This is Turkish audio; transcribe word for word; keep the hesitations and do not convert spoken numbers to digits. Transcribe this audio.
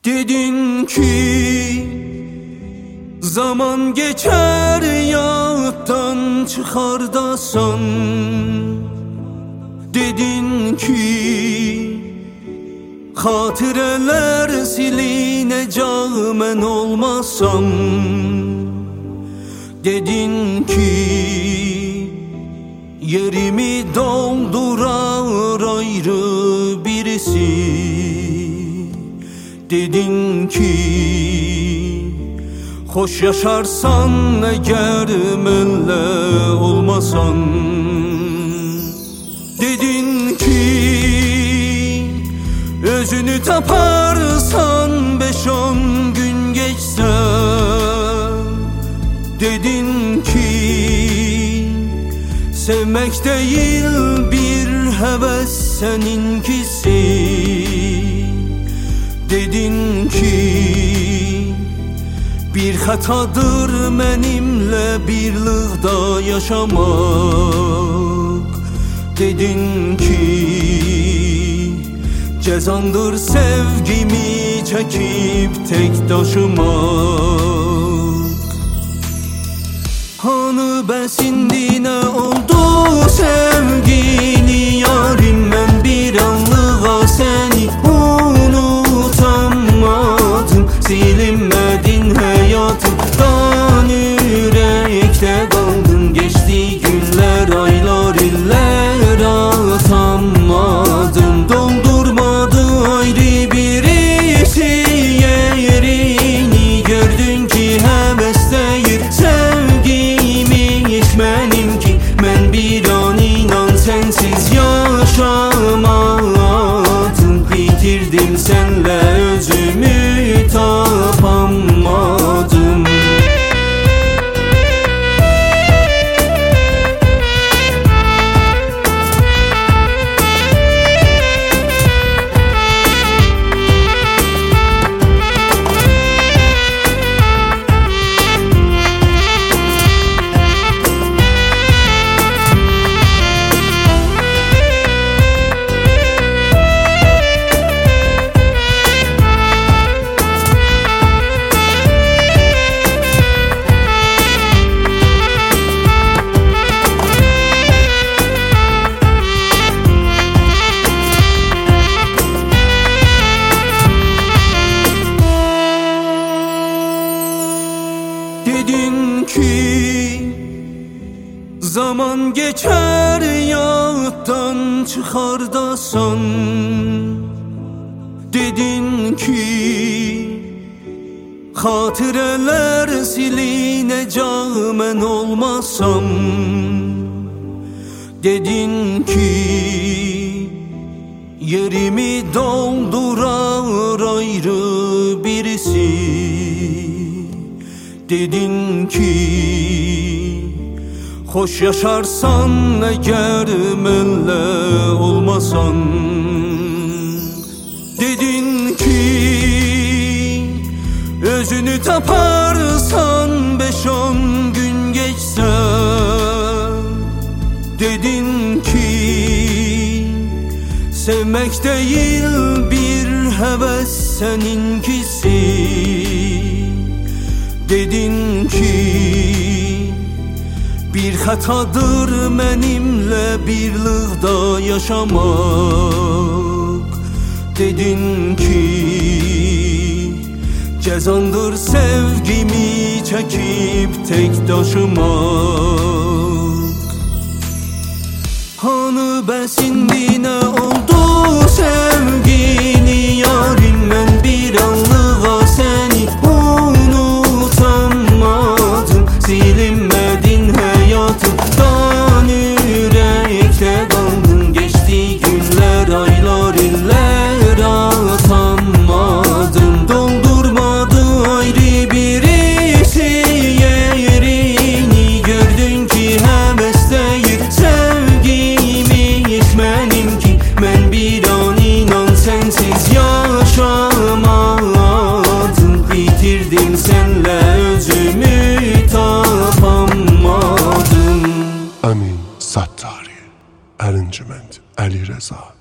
Dedin ki zaman geçer yağıttan çıkar da san. Dedin ki hatireler silinecek men olmasam. Dedin ki yerimi doldurar ayrı birisi. Dedin ki hoş yaşarsan eğer menle olmasan. Dedin ki özünü taparsan beş on gün geçse. Dedin ki sevmek değil bir heves seninkisi. Dedin ki bir hatadır benimle birlikte yaşamak. Dedin ki cezandır sevgimi çekip tek taşımak. Hanı besindi ne oldu sevgili yarim, ben bir anlığa seni unutamadım. Silinmedin hayatımdan, yürekte kaldın. Geçti günler, aylar, iller atamadım. Doldurmadı ayrı birisi yerini. Gördün ki heves değil sevgimi içmenim ki. Ben bir an inan sensiz yaşamadım. Bitirdim senle özümü tapamadım. Dedin ki zaman geçer yağıttan çıkar da san. Dedin ki hatireler silinecek men olmasam. Dedin ki yerimi doldurar ayrı birisi. Dedin ki hoş yaşarsan eğer menle olmasan. Dedin ki özünü taparsan beş on gün geçse. Dedin ki sevmek değil bir heves seninkisi. Dedin ki bir hatadır benimle birlikte yaşamak. Dedin ki cezandır sevgimi çekip tek taşımak. Hanı besindi ne oldu sevgili yarim, ben bir anlığa seni unutamadım. Silinmedin hayatımdan, yürekte kaldın. Geçti günler, aylar, iller atamadım. Doldurmadı ayrı birisi yerini. Gördün ki heves değil sevgimi içmenim ki. Ben bir an inan sensiz yaşamadım. Bitirdim senle özümü tapamadım. Amin Sattari Ercüment Ali Reza.